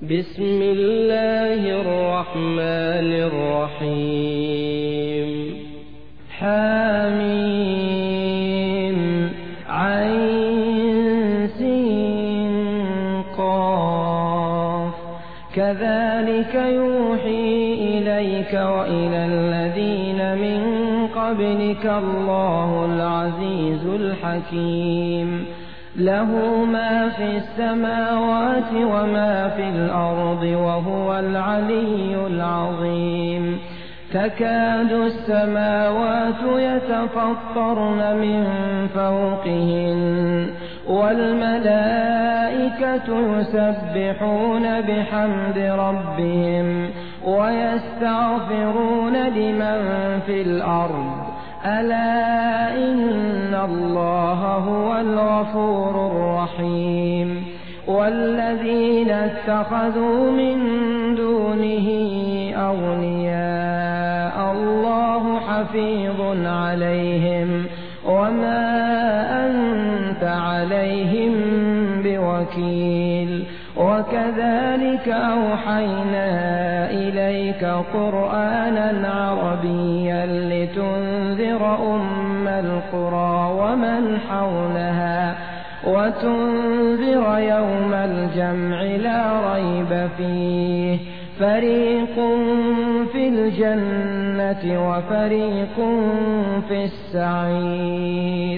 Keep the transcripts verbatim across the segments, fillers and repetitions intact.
بسم الله الرحمن الرحيم حميم عين سين قاف كذلك يوحي إليك وإلى الذين من قبلك الله العزيز الحكيم له ما في السماوات وما في الأرض وهو العلي العظيم تكاد السماوات يتفطرن من فوقهن والملائكة يسبحون بحمد ربهم ويستغفرون لمن في الأرض ألا إن الله هو الغفور الرحيم والذين اتخذوا من دونه أولياء الله حفيظ عليهم وما أنت عليهم بوكيل وكذلك أوحينا إليك قرآنا عربيا لتنذر أم القرى ومن حولها وتنذر يوم الجمع لا ريب فيه فريق في الجنة وفريق في السعير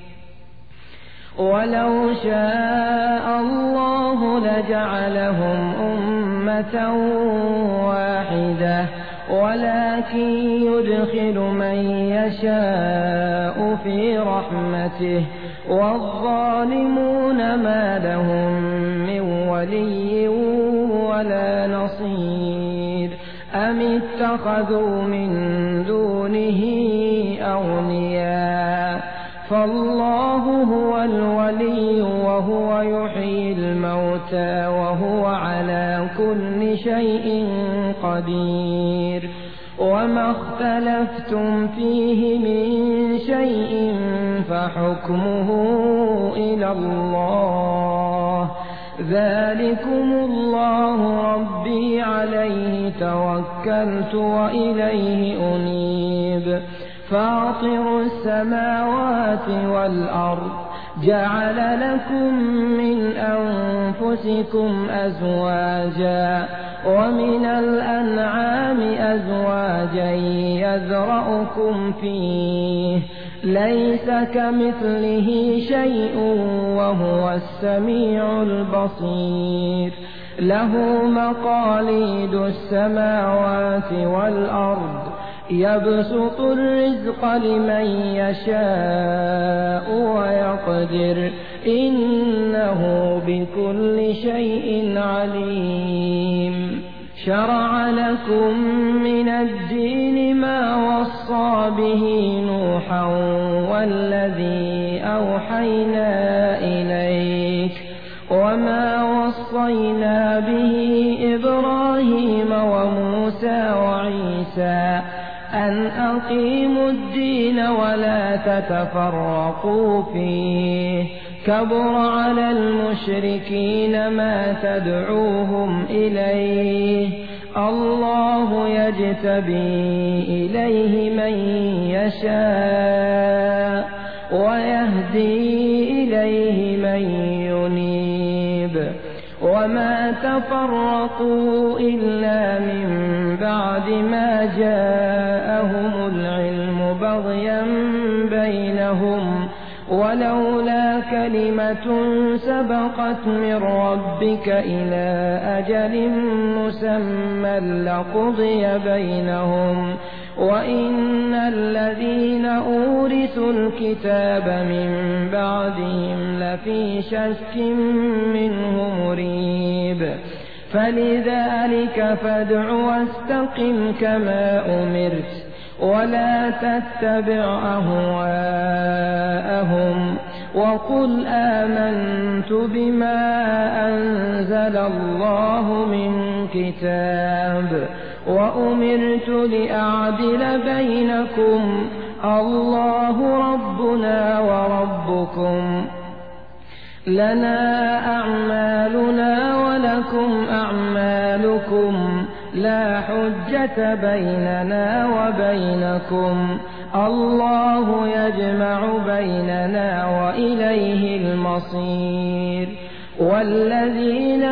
ولو شاء الله لجعلهم أمة واحدة ولكن يدخل من يشاء في رحمته والظالمون ما لهم من ولي ولا نصير أم اتخذوا من دونه أولياء فالله هو الولي وهو يحيي الموتى وهو على كل شيء قدير وما اختلفتم فيه من شيء فحكمه إلى الله ذلكم الله ربي عليه توكلت وإليه أنيب فاطر السماوات والأرض جعل لكم من أنفسكم أزواجا ومن الأنعام أزواجا يذرأكم فيه ليس كمثله شيء وهو السميع البصير له مقاليد السماوات والأرض يبسط الرزق لمن يشاء ويقدر إنه بكل شيء عليم شرع لكم من الدين ما وصى به نوحا والذي أوحينا إليك وما وصينا به إبراهيم وموسى وعيسى أن أقيموا الدين ولا تتفرقوا فيه كبر على المشركين ما تدعوهم إليه الله يجتبي إليه من يشاء ويهدي إليه من ينيب وما تفرقوا إلا من بعد ما جاءهم العلم بغيا بينهم ولولا كلمة سبقت من ربك إلى أجل مسمى لقضي بينهم وإن الذين أورثوا الكتاب من بعدهم لفي شك منه مريب فلذلك فادع واستقم كما أمرت ولا تتبع أهواءهم وقل آمنت بما أنزل الله من كتاب وأمرت لأعدل بينكم الله ربنا وربكم لنا أعمالنا ولكم أعمالكم لا حجة بيننا وبينكم الله يجمع بيننا وإليه المصير والذين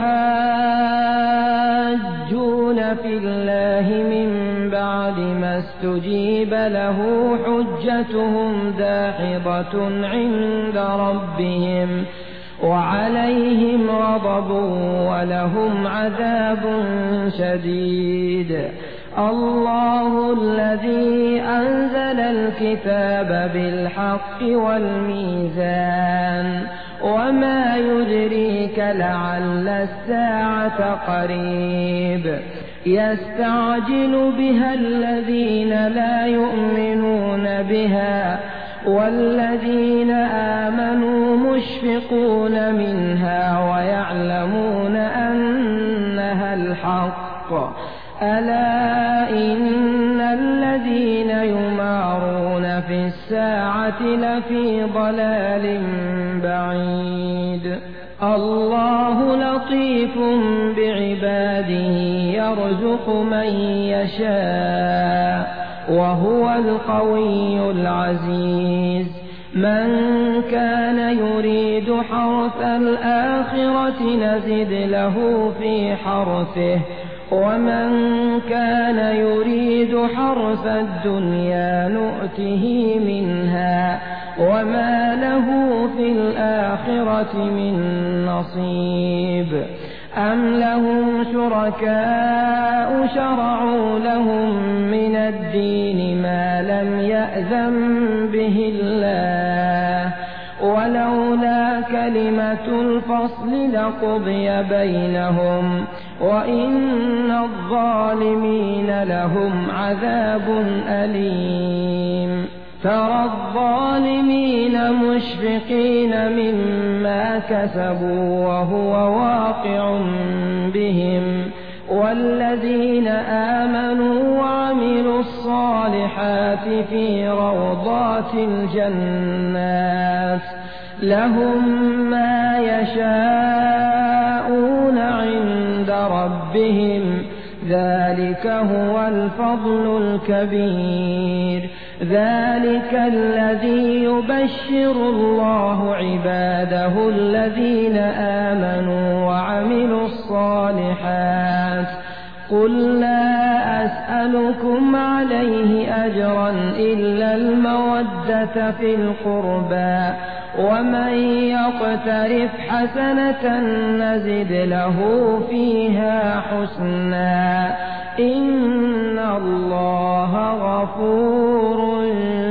يحاجون في الله من بعد ما استجيب له حجتهم داحضة عند ربهم وعليهم غضب ولهم عذاب شديد الله الذي أنزل الكتاب بالحق والميزان وما يدريك لعل الساعة قريب يستعجل بها الذين لا يؤمنون بها والذين آمنوا مشفقون منها ويعلمون أنها الحق ألا إن الذين يمارون في الساعة لفي ضلال بعيد الله لطيف بعباده يرزق من يشاء وهو القوي العزيز من كان يريد حرث الآخرة نزد له في حرثه ومن كان يريد حرث الدنيا نؤته منها وما له في الآخرة من نصيب أم لهم شركاء شرعوا لهم من الدين ما لم يأذن به الله ولولا كلمة الفصل لقضي بينهم وإن الظالمين لهم عذاب أليم ترى الظالمين مشفقين مما كسبوا وهو واقع بهم والذين آمنوا وعملوا الصالحات في روضات الجنات لهم ما يشاءون عند ربهم ذلك هو الفضل الكبير ذلك الذي يبشر الله عباده الذين آمنوا وعملوا الصالحات قل لا أسألكم عليه أجرا إلا المودة في القربى ومن يقترف حسنة نزد له فيها حسنا إن الله غفور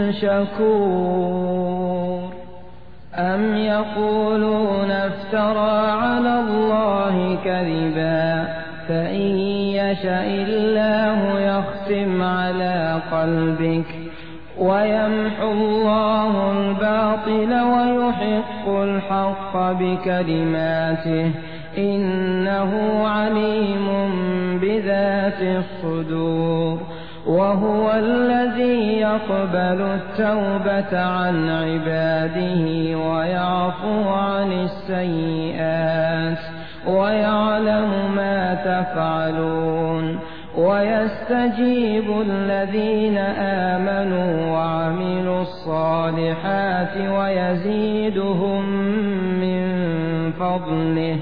شكور أم يقولون افترى على الله كذبا فإن يشاء الله يختم على قلبك ويمحو الله الباطل ويحق الحق بكلماته إنه عليم بذات الصدور وهو الذي يقبل التوبة عن عباده ويعفو عن السيئات ويعلم ما تفعلون ويستجيب الذين آمنوا وعملوا الصالحات ويزيدهم من فضله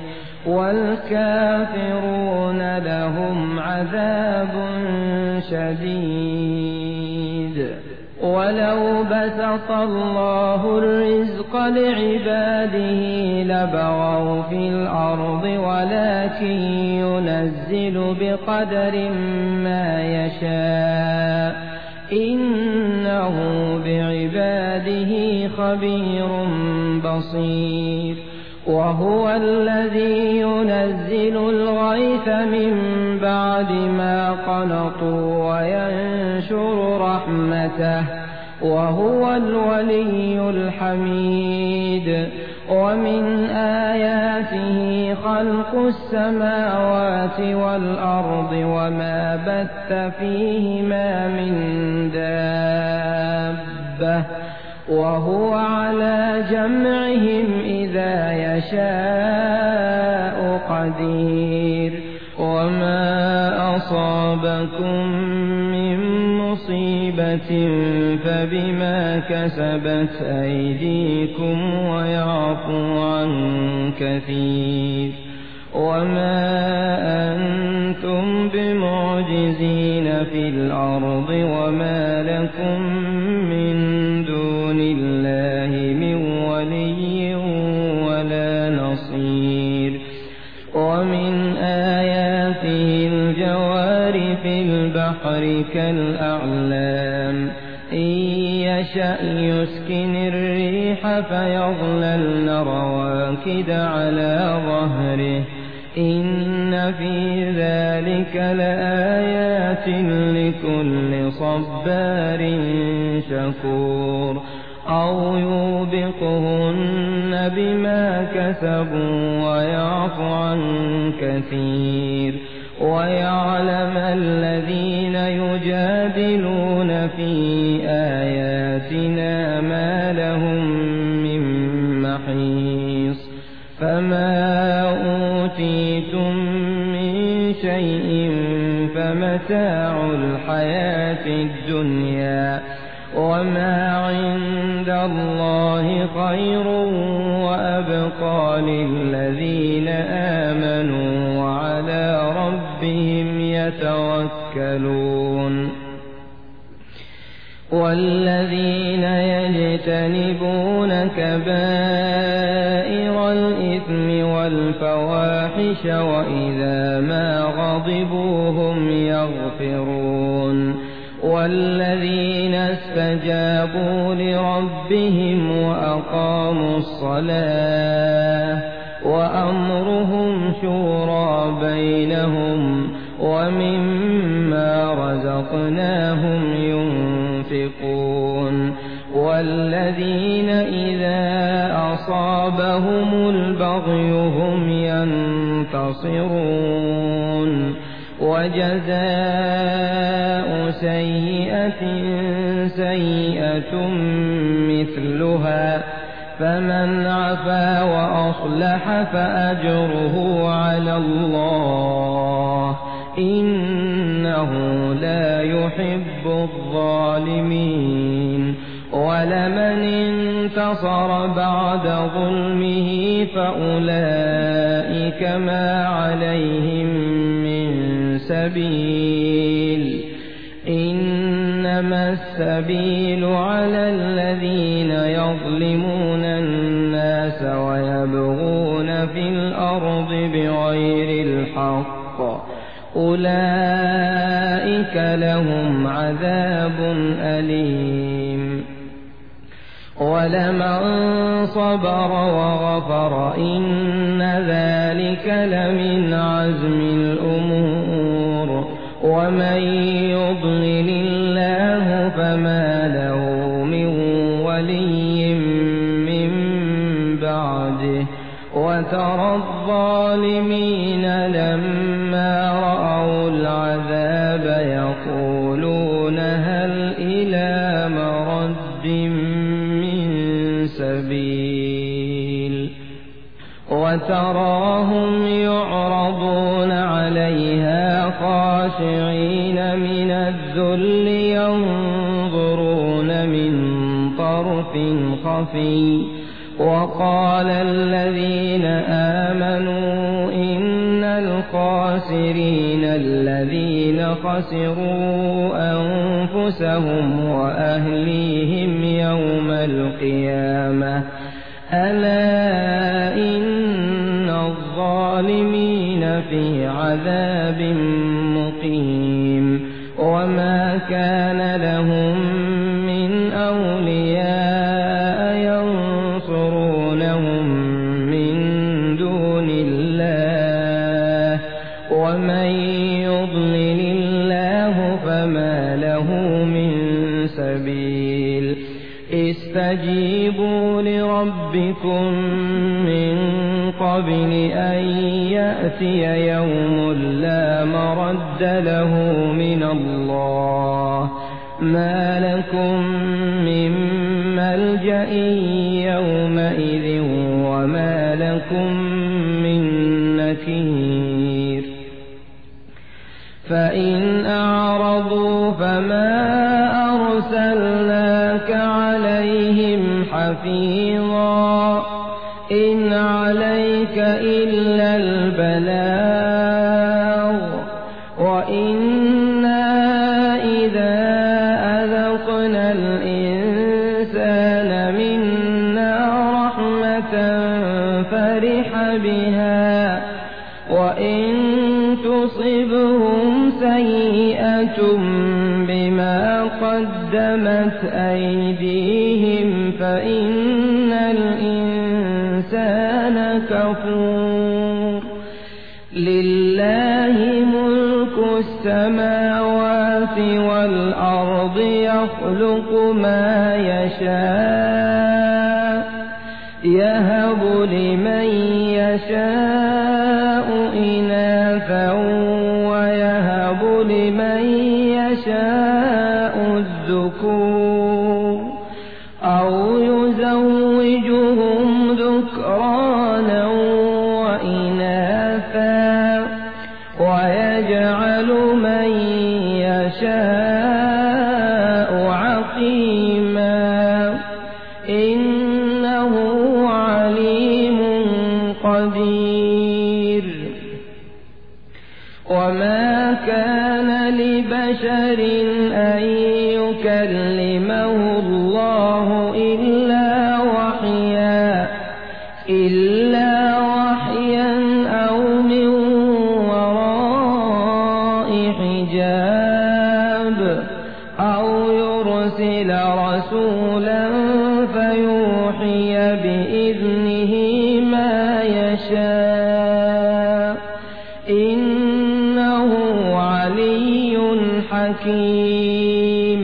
والكافرون لهم عذاب شديد ولو بسط الله الرزق لعباده لبغوا في الأرض ولكن ينزل بقدر ما يشاء إنه بعباده خبير بصير وهو الذي ينزل الغيث من بعد ما قنطوا وينشر رحمته وهو الولي الحميد ومن آياته خلق السماوات والأرض وما بث فيهما من دابة وهو على جمعهم إذا يشاء قدير وما أصابكم من مصيبة فبما كسبت أيديكم ويعفو عن كثير وما أنتم بمعجزين في الأرض وما لكم من دون الله من ولي ولا نصير ومن آياته الجوار في البحر كالأعلام إن يشأ يسكن الريح فيظللن رواكد على ظهره إن في ذلك لآيات لكل صبار شكور أو يوبقهن بما كسبوا ويعفو عن كثير ويعلم الذين يجادلون في آياتنا ما لهم من محيص فما أوتيتم من شيء فمتاع الحياة الدنيا وما عند الله خير وأبقى للذين آمنوا وعلى ربهم يتوكلون والذين يجتنبون كبائر الإثم والفواحش وإذا ما غضبوا هم يغفرون والذين استجابوا لربهم وأقاموا الصلاة وأمرهم شورى بينهم ومما رزقناهم ينفقون والذين إذا أصابهم البغي هم ينتصرون وجزاء سيئة سيئة مثلها فمن عفا وأصلح فأجره على الله إنه لا يحب الظالمين ولمن انتصر بعد ظلمه فأولئك ما عليهم من سبيل إنما السبيل على الذين يظلمون الناس ويبغون في الأرض بغير الحق أولئك لهم عذاب أليم ولمن صبر وغفر إن ذلك لمن عزم الأمور ومن يضلل الله فما له من ولي من بعده وترى الظالمين لما رأوا العذاب يقولون هل إلى مرد من سبيل وتراهم يعرضون عليها خاشعين من الذل ينظرون من طرف خفي وقال الذين آمنوا إن الخاسرين الذين خسروا أنفسهم وأهليهم يوم القيامة ألا إن الظالمين في عذاب مقيم وما كان لهم من أولياء ينصرونهم من دون الله ومن يضلل الله فما له من سبيل استجيبوا لربكم من قبل أن يأتي يوم لا مرد له من الله ما لكم من ملجأ يومئذ وما لكم من نكير فإن أعرضوا فما أرسلناك عليهم حفيظا إن عليك إلا البلاغ وإنا إذا أذقنا الإنسان منا رحمة فرح بها وإن تصبهم سيئة بما قدمت أيديهم فإن الإنسان كفور لله ملك السماوات والأرض يخلق ما يشاء يهب لمن يشاء إناثا ويهب لمن يشاء الذكور أو يزوجهم ذكرانا وإناثا ويجعل من يشاء عقيما إنه عليم قدير وما كان لبشر أن يكلمه الله إلا وحيا إلا وحيا أو من وراء حجاب أو يرسل رسولا فيوحي بإذنه ما يشاء إنه علي حكيم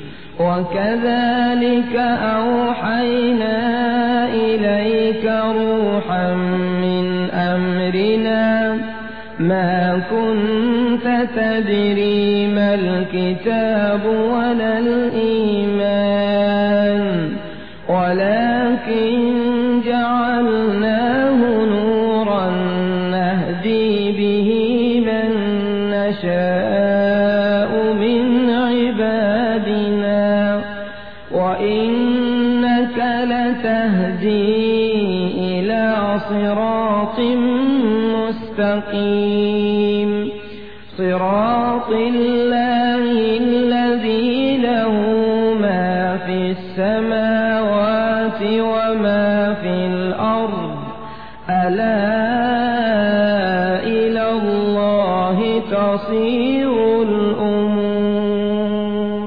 وكذلك أوحينا إليك روحا من أمرنا ما كنت تدري ما الكتاب ولا الإيمان ولكن جعلناه نورا نهدي به من نشاء من عبادنا وإنك لتهدي إلى صراط مستقيم صراط الله الذي له ما في السماوات وما في الأرض ألا إلى الله تصير الأمور